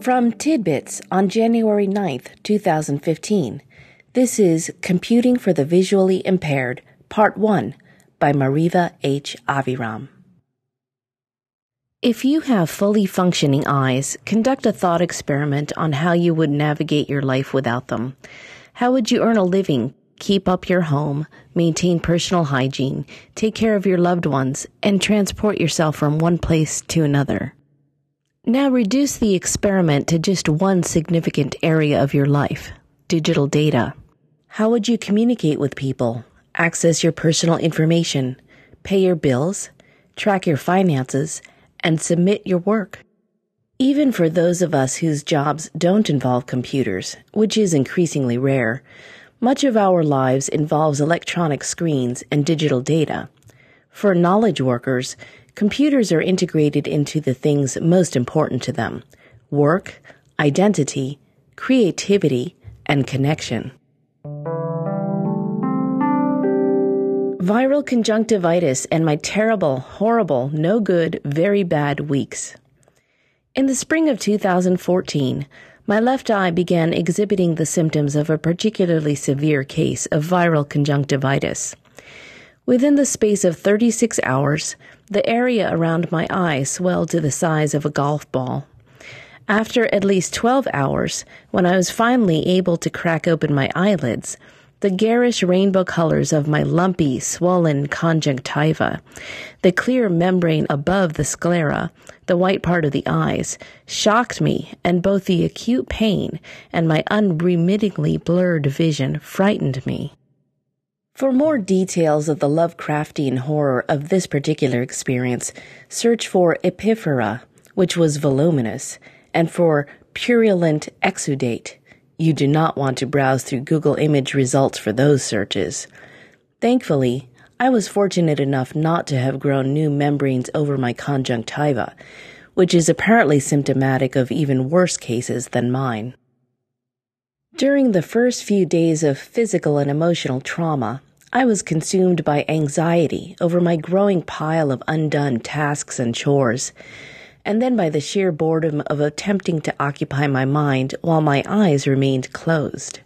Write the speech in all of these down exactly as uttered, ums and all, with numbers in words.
From Tidbits on January ninth, twenty fifteen, this is Computing for the Visually Impaired, Part one, by Mariva H. Aviram. If you have fully functioning eyes, conduct a thought experiment on how you would navigate your life without them. How would you earn a living, keep up your home, maintain personal hygiene, take care of your loved ones, and transport yourself from one place to another? Now reduce the experiment to just one significant area of your life, digital data. How would you communicate with people, access your personal information, pay your bills, track your finances, and submit your work? Even for those of us whose jobs don't involve computers, which is increasingly rare, much of our lives involves electronic screens and digital data. For knowledge workers, computers are integrated into the things most important to them: work, identity, creativity, and connection. Viral conjunctivitis and my terrible, horrible, no good, very bad weeks. In the spring of two thousand fourteen, my left eye began exhibiting the symptoms of a particularly severe case of viral conjunctivitis. Within the space of thirty-six hours, the area around my eye swelled to the size of a golf ball. After at least twelve hours, when I was finally able to crack open my eyelids, the garish rainbow colors of my lumpy, swollen conjunctiva, the clear membrane above the sclera, the white part of the eyes, shocked me, and both the acute pain and my unremittingly blurred vision frightened me. For more details of the Lovecraftian horror of this particular experience, search for epiphora, which was voluminous, and for purulent exudate. You do not want to browse through Google image results for those searches. Thankfully, I was fortunate enough not to have grown new membranes over my conjunctiva, which is apparently symptomatic of even worse cases than mine. During the first few days of physical and emotional trauma, I was consumed by anxiety over my growing pile of undone tasks and chores, and then by the sheer boredom of attempting to occupy my mind while my eyes remained closed.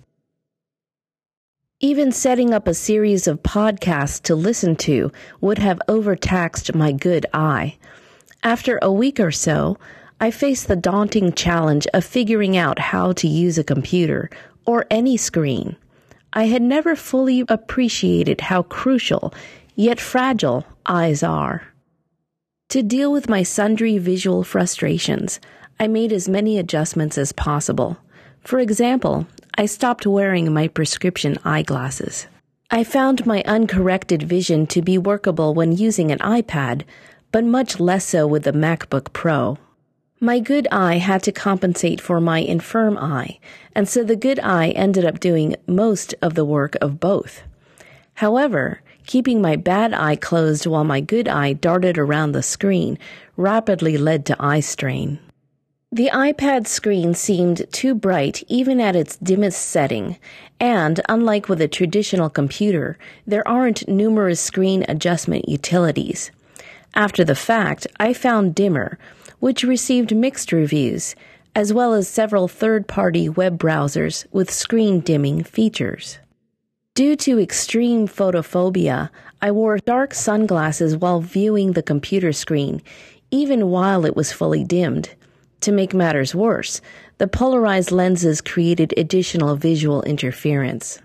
Even setting up a series of podcasts to listen to would have overtaxed my good eye. After a week or so, I faced the daunting challenge of figuring out how to use a computer or any screen. I had never fully appreciated how crucial, yet fragile, eyes are. To deal with my sundry visual frustrations, I made as many adjustments as possible. For example, I stopped wearing my prescription eyeglasses. I found my uncorrected vision to be workable when using an iPad, but much less so with the MacBook Pro. My good eye had to compensate for my infirm eye, and so the good eye ended up doing most of the work of both. However, keeping my bad eye closed while my good eye darted around the screen rapidly led to eye strain. The iPad screen seemed too bright even at its dimmest setting, and, unlike with a traditional computer, there aren't numerous screen adjustment utilities. After the fact, I found Dimmer, which received mixed reviews, as well as several third-party web browsers with screen dimming features. Due to extreme photophobia, I wore dark sunglasses while viewing the computer screen, even while it was fully dimmed. To make matters worse, the polarized lenses created additional visual interference.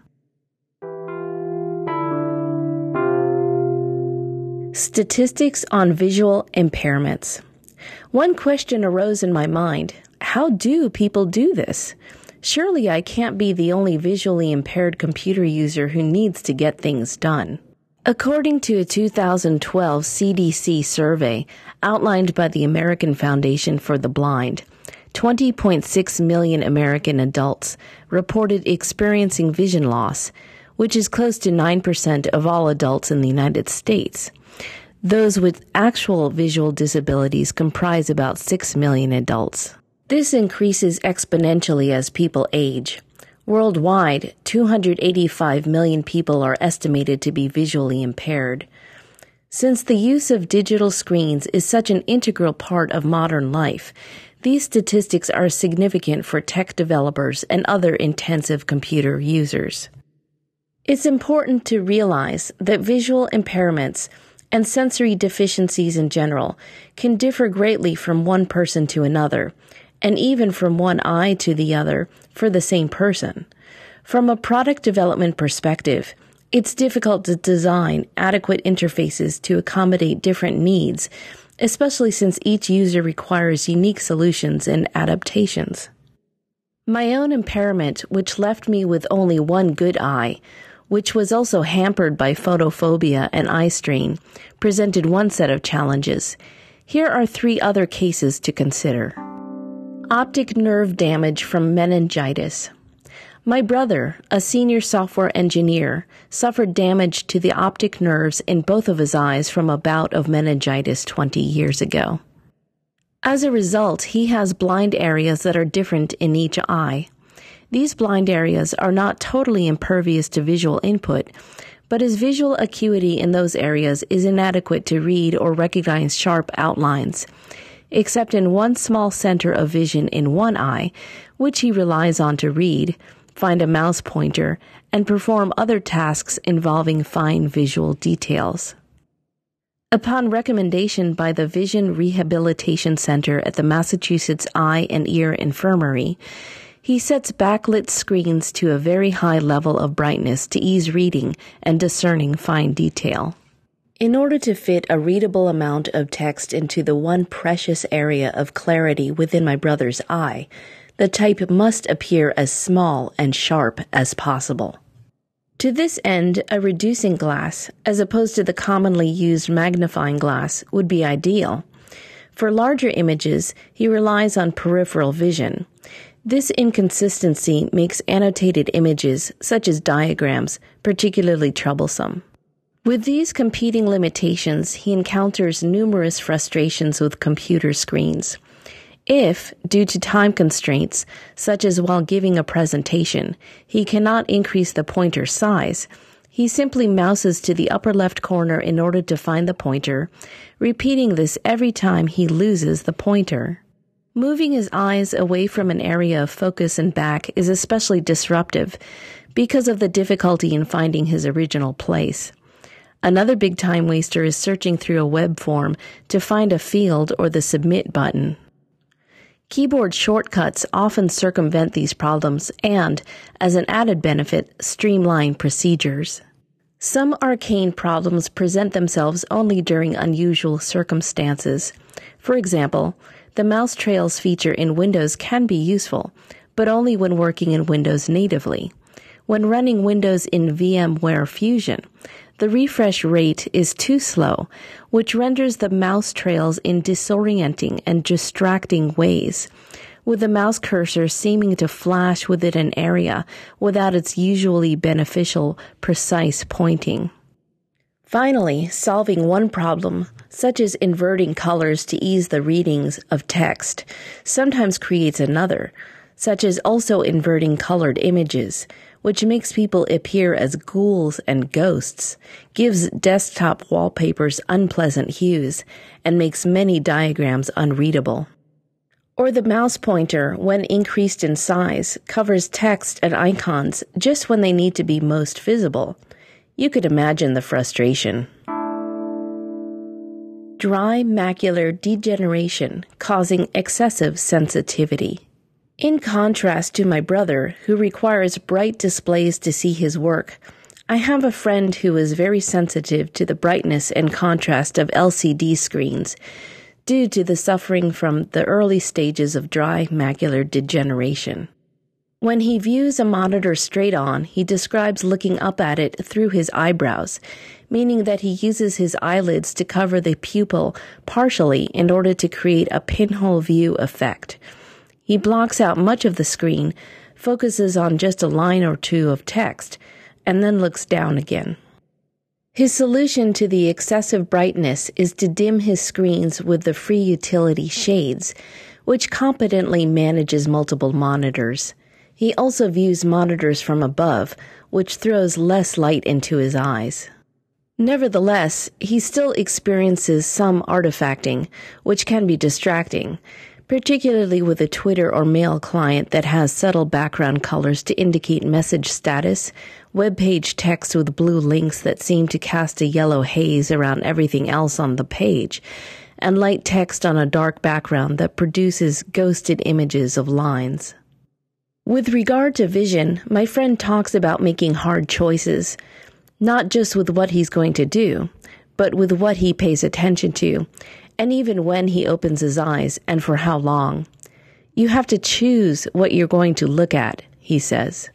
Statistics on visual impairments. One question arose in my mind: how do people do this? Surely I can't be the only visually impaired computer user who needs to get things done. According to a two thousand twelve C D C survey outlined by the American Foundation for the Blind, twenty point six million American adults reported experiencing vision loss, which is close to nine percent of all adults in the United States. Those with actual visual disabilities comprise about six million adults. This increases exponentially as people age. Worldwide, two hundred eighty-five million people are estimated to be visually impaired. Since the use of digital screens is such an integral part of modern life, these statistics are significant for tech developers and other intensive computer users. It's important to realize that visual impairments and sensory deficiencies in general can differ greatly from one person to another, and even from one eye to the other for the same person. From a product development perspective, it's difficult to design adequate interfaces to accommodate different needs, especially since each user requires unique solutions and adaptations. My own impairment, which left me with only one good eye, which was also hampered by photophobia and eye strain, presented one set of challenges. Here are three other cases to consider. Optic nerve damage from meningitis. My brother, a senior software engineer, suffered damage to the optic nerves in both of his eyes from a bout of meningitis twenty years ago. As a result, he has blind areas that are different in each eye. These blind areas are not totally impervious to visual input, but his visual acuity in those areas is inadequate to read or recognize sharp outlines, except in one small center of vision in one eye, which he relies on to read, find a mouse pointer, and perform other tasks involving fine visual details. Upon recommendation by the Vision Rehabilitation Center at the Massachusetts Eye and Ear Infirmary, he sets backlit screens to a very high level of brightness to ease reading and discerning fine detail. In order to fit a readable amount of text into the one precious area of clarity within my brother's eye, the type must appear as small and sharp as possible. To this end, a reducing glass, as opposed to the commonly used magnifying glass, would be ideal. For larger images, he relies on peripheral vision. This inconsistency makes annotated images, such as diagrams, particularly troublesome. With these competing limitations, he encounters numerous frustrations with computer screens. If, due to time constraints, such as while giving a presentation, he cannot increase the pointer size, he simply mouses to the upper left corner in order to find the pointer, repeating this every time he loses the pointer. Moving his eyes away from an area of focus and back is especially disruptive because of the difficulty in finding his original place. Another big time waster is searching through a web form to find a field or the submit button. Keyboard shortcuts often circumvent these problems and, as an added benefit, streamline procedures. Some arcane problems present themselves only during unusual circumstances. For example, the mouse trails feature in Windows can be useful, but only when working in Windows natively. When running Windows in VMware Fusion, the refresh rate is too slow, which renders the mouse trails in disorienting and distracting ways, with the mouse cursor seeming to flash within an area without its usually beneficial, precise pointing. Finally, solving one problem, such as inverting colors to ease the readings of text, sometimes creates another, such as also inverting colored images, which makes people appear as ghouls and ghosts, gives desktop wallpapers unpleasant hues, and makes many diagrams unreadable. Or the mouse pointer, when increased in size, covers text and icons just when they need to be most visible. You could imagine the frustration. Dry macular degeneration causing excessive sensitivity. In contrast to my brother, who requires bright displays to see his work, I have a friend who is very sensitive to the brightness and contrast of L C D screens due to the suffering from the early stages of dry macular degeneration. When he views a monitor straight on, he describes looking up at it through his eyebrows, meaning that he uses his eyelids to cover the pupil partially in order to create a pinhole view effect. He blocks out much of the screen, focuses on just a line or two of text, and then looks down again. His solution to the excessive brightness is to dim his screens with the free utility Shades, which competently manages multiple monitors. He also views monitors from above, which throws less light into his eyes. Nevertheless, he still experiences some artifacting, which can be distracting, particularly with a Twitter or mail client that has subtle background colors to indicate message status, web page text with blue links that seem to cast a yellow haze around everything else on the page, and light text on a dark background that produces ghosted images of lines. With regard to vision, my friend talks about making hard choices, not just with what he's going to do, but with what he pays attention to, and even when he opens his eyes and for how long. You have to choose what you're going to look at, he says.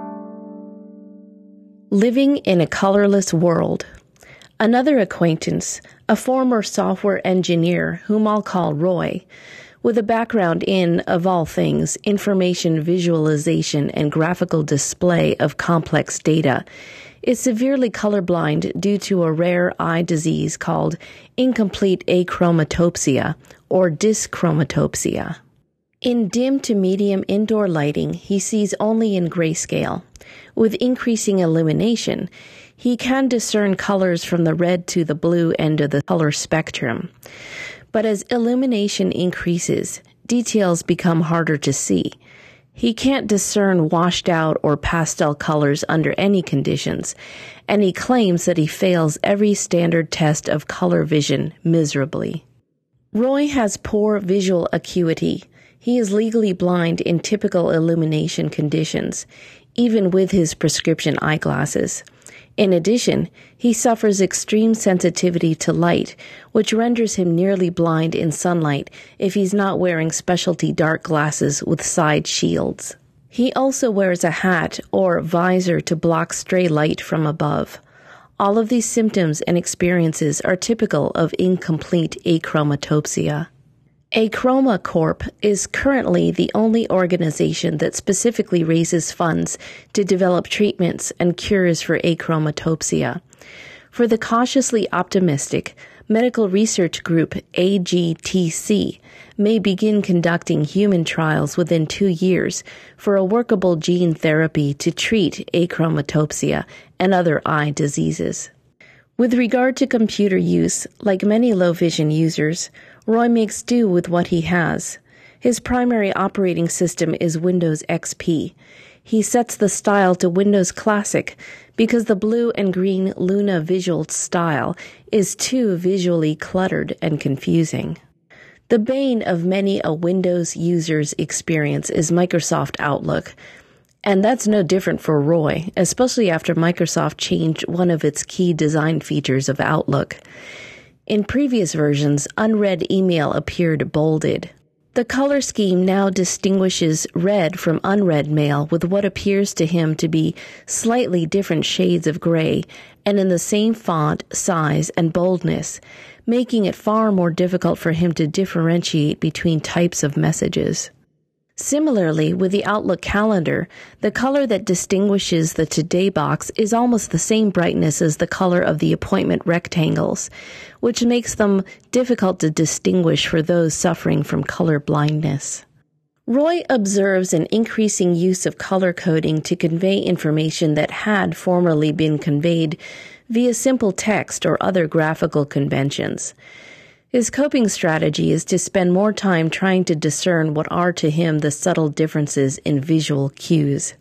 Living in a colorless world. Another acquaintance, a former software engineer whom I'll call Roy, with a background in, of all things, information visualization and graphical display of complex data, is severely colorblind due to a rare eye disease called incomplete achromatopsia or dyschromatopsia. In dim to medium indoor lighting, he sees only in grayscale. With increasing illumination, he can discern colors from the red to the blue end of the color spectrum. But as illumination increases, details become harder to see. He can't discern washed out or pastel colors under any conditions, and he claims that he fails every standard test of color vision miserably. Roy has poor visual acuity. He is legally blind in typical illumination conditions, even with his prescription eyeglasses. In addition, he suffers extreme sensitivity to light, which renders him nearly blind in sunlight if he's not wearing specialty dark glasses with side shields. He also wears a hat or visor to block stray light from above. All of these symptoms and experiences are typical of incomplete achromatopsia. Achroma Corp is currently the only organization that specifically raises funds to develop treatments and cures for achromatopsia. For the cautiously optimistic, medical research group A G T C may begin conducting human trials within two years for a workable gene therapy to treat achromatopsia and other eye diseases. With regard to computer use, like many low-vision users, Roy makes do with what he has. His primary operating system is Windows X P. He sets the style to Windows Classic because the blue and green Luna Visual style is too visually cluttered and confusing. The bane of many a Windows user's experience is Microsoft Outlook, and that's no different for Roy, especially after Microsoft changed one of its key design features of Outlook. In previous versions, unread email appeared bolded. The color scheme now distinguishes read from unread mail with what appears to him to be slightly different shades of gray and in the same font, size, and boldness, making it far more difficult for him to differentiate between types of messages. Similarly, with the Outlook calendar, the color that distinguishes the Today box is almost the same brightness as the color of the appointment rectangles, which makes them difficult to distinguish for those suffering from color blindness. Roy observes an increasing use of color coding to convey information that had formerly been conveyed via simple text or other graphical conventions. His coping strategy is to spend more time trying to discern what are to him the subtle differences in visual cues.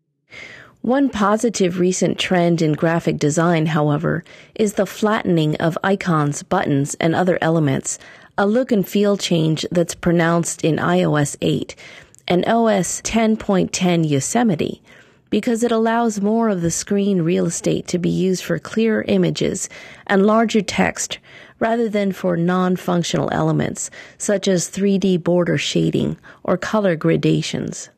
One positive recent trend in graphic design, however, is the flattening of icons, buttons, and other elements, a look and feel change that's pronounced in i O S eight and O S ten point ten Yosemite, because it allows more of the screen real estate to be used for clearer images and larger text rather than for non-functional elements such as three D border shading or color gradations.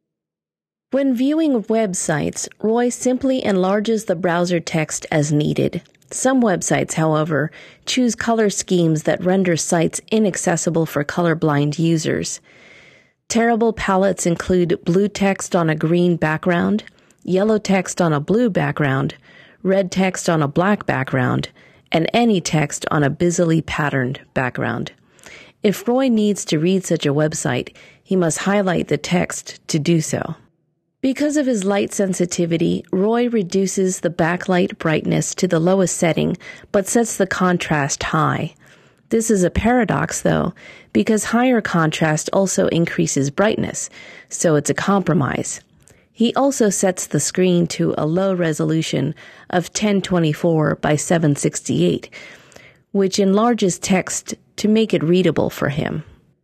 When viewing websites, Roy simply enlarges the browser text as needed. Some websites, however, choose color schemes that render sites inaccessible for colorblind users. Terrible palettes include blue text on a green background, yellow text on a blue background, red text on a black background, and any text on a busily patterned background. If Roy needs to read such a website, he must highlight the text to do so. Because of his light sensitivity, Roy reduces the backlight brightness to the lowest setting, but sets the contrast high. This is a paradox, though, because higher contrast also increases brightness, so it's a compromise. He also sets the screen to a low resolution of ten twenty-four by seven sixty-eight, which enlarges text to make it readable for him.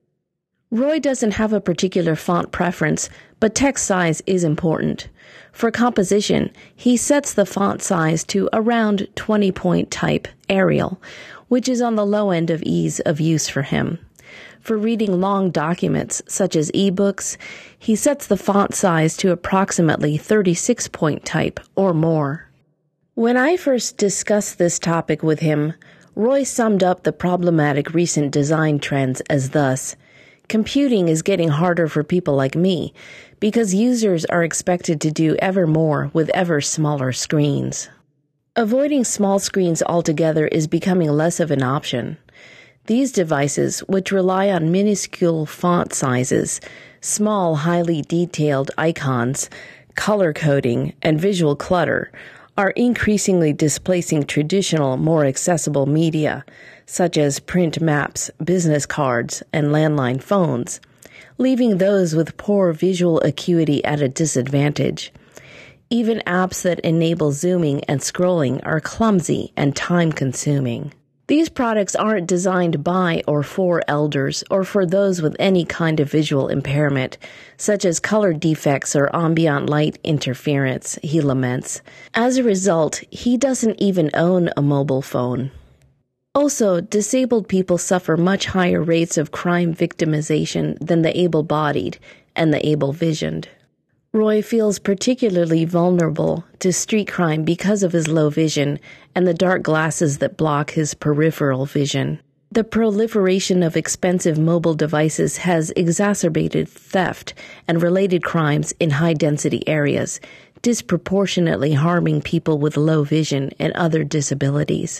Roy doesn't have a particular font preference, but text size is important. For composition, he sets the font size to around twenty-point type Arial, which is on the low end of ease of use for him. For reading long documents, such as ebooks, he sets the font size to approximately thirty-six point type or more. When I first discussed this topic with him, Roy summed up the problematic recent design trends as thus: computing is getting harder for people like me because users are expected to do ever more with ever smaller screens. Avoiding small screens altogether is becoming less of an option. These devices, which rely on minuscule font sizes, small, highly detailed icons, color coding, and visual clutter, are increasingly displacing traditional, more accessible media, such as print maps, business cards, and landline phones, leaving those with poor visual acuity at a disadvantage. Even apps that enable zooming and scrolling are clumsy and time-consuming. These products aren't designed by or for elders or for those with any kind of visual impairment, such as color defects or ambient light interference, he laments. As a result, he doesn't even own a mobile phone. Also, disabled people suffer much higher rates of crime victimization than the able-bodied and the able-visioned. Roy feels particularly vulnerable to street crime because of his low vision and the dark glasses that block his peripheral vision. The proliferation of expensive mobile devices has exacerbated theft and related crimes in high-density areas, disproportionately harming people with low vision and other disabilities.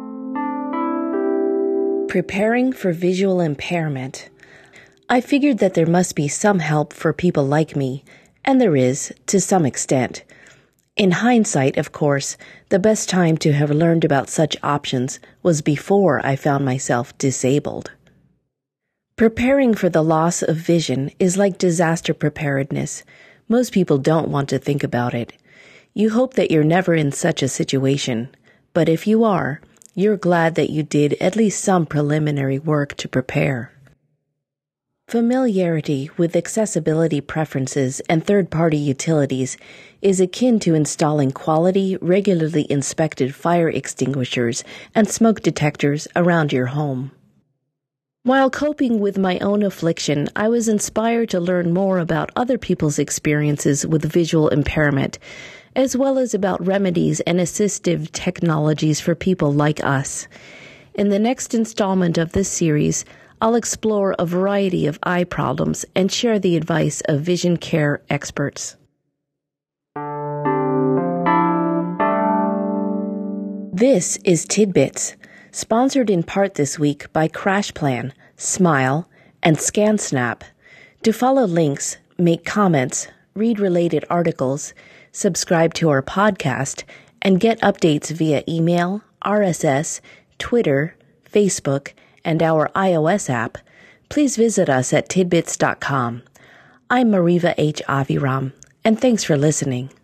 Preparing for visual impairment. I figured that there must be some help for people like me, and there is, to some extent. In hindsight, of course, the best time to have learned about such options was before I found myself disabled. Preparing for the loss of vision is like disaster preparedness. Most people don't want to think about it. You hope that you're never in such a situation, but if you are, you're glad that you did at least some preliminary work to prepare. Familiarity with accessibility preferences and third-party utilities is akin to installing quality, regularly inspected fire extinguishers and smoke detectors around your home. While coping with my own affliction, I was inspired to learn more about other people's experiences with visual impairment, as well as about remedies and assistive technologies for people like us. In the next installment of this series, I'll explore a variety of eye problems and share the advice of vision care experts. This is Tidbits, sponsored in part this week by CrashPlan, Smile, and ScanSnap. To follow links, make comments, read related articles, subscribe to our podcast, and get updates via email, R S S, Twitter, Facebook, and our iOS app, please visit us at tidbits dot com. I'm Mariva H. Aviram, and thanks for listening.